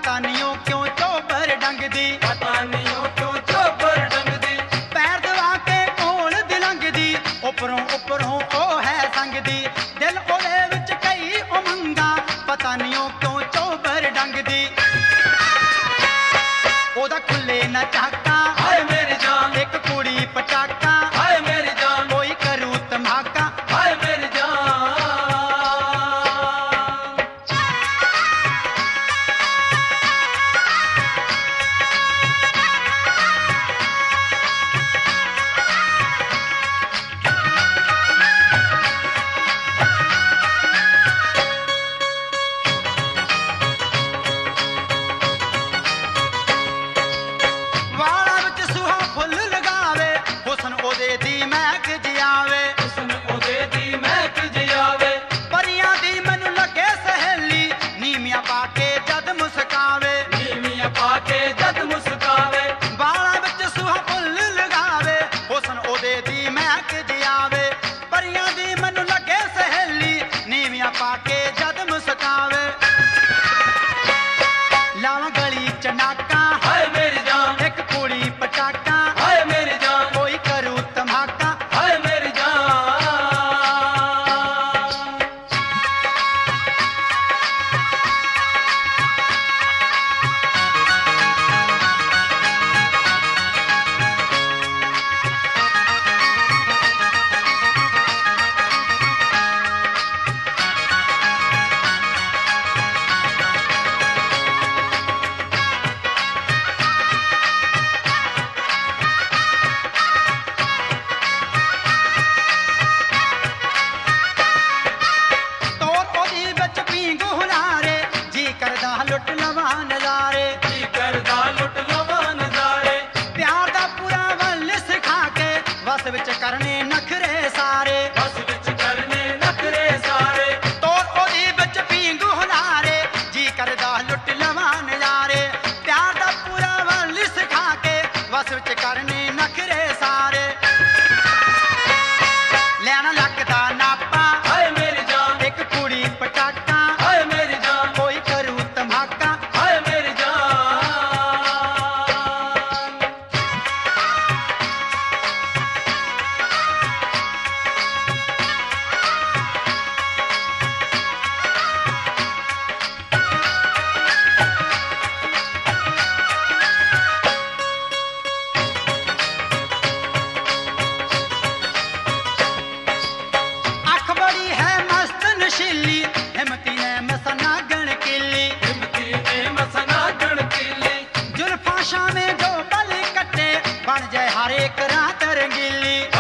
पता नहीं ओ क्यों चोबर डंगदी, पता नहीं ओ क्यों चोबर डंगदी। पैर दबा के कोल दी लंघदी, उपरों उपरों ओ है संगदी, दिल ओदे विच कई उमंगा, पता नहीं ओ क्यों चोबर डंगदी। ओदा खुले न चाका, हाय मेरी जान, एक कुड़ी पटाका, हाय मेरी जान, कोई करू धमाका। हाय मेरी जान। वाला विच सुहा फुल लगावे, हुस्न ओदे दी महक जियावे, हुस्न ओदे दी महक जियावे, परियां दी मैनू लगे सहेली, नीमियां पाके जद मुस्कावे, नीमियां पाके जद मुस्कावे। वाला विच सुहा फुल लगावे, हुस्न ओदे दी महक जियावे, परियां दी मैनू लगे सहेली, नीमियां पाके जद मुस्कावे। लावां गली च नाका, हाय मेरी जान, एक कुड़ी पटाका, हाय मेरी जान, कोई करू धमाका। हाय मेरी जान। तोर ओदी विच पींग हुलारे, जी करदा लुट लवां नज़ारे, जी करदा लुट लवां नज़ारे, प्यार दा पूरा वल सिखा के, वस विच करने नखरे सारे। बस विच करने नखरे सारे। तोर ओदी विच पींग हुलारे, जी करदा लुट लवां नज़ारे, प्यार दा पूरा वल सिखा के, वस विच करने नखरे सारे। लैना लगदा नापा, हाय मेरी जान, एक कुड़ी पटाका, हाय मेरी जान, कोई करू धमाका। हाय मेरी जान। अख बड़ी है मस्त नशीली, हिम्मती ने मसना गणकीली, हिम्मती ने मसना गणकीली, जुल्फां शामें जो पल कटे, बन जाए हर एक रात रंगीली।